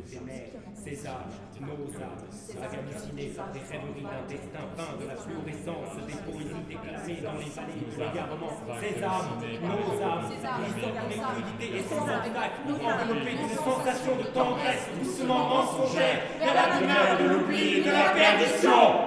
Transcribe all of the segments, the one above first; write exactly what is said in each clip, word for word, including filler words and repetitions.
éphémères, ces âmes, nos âmes, hallucinées par des rêveries d'un destin peint de la fluorescence des poésies déclamées dans les allées du regardement, ces âmes, nos âmes, glissant en fluidité et sans obstacle, enveloppées d'une sensation de tendresse doucement mensongère, vers la demeure de l'oubli et de la perdition.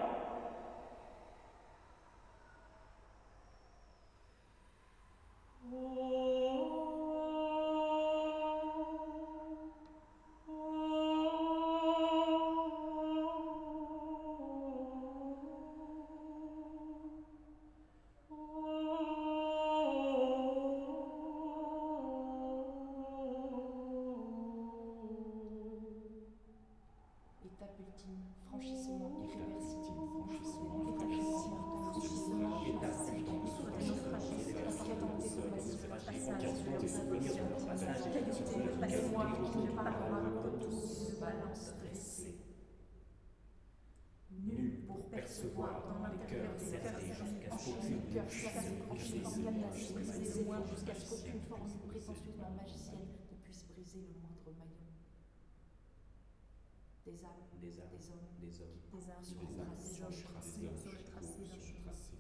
Étape ultime, franchissement irréversible. Étape ultime, franchissement irréversible. Nul pour percevoir dans les cœurs désertés jusqu'à ce qu'aucune jusqu'à ce qu'aucune forme prétentieusement magicienne ne puisse briser le moindre maillon. Des âmes, des âmes, des hommes, des hommes, des arts sur des le arts tracé, sur le tracé, sur le tracé d'un chemin.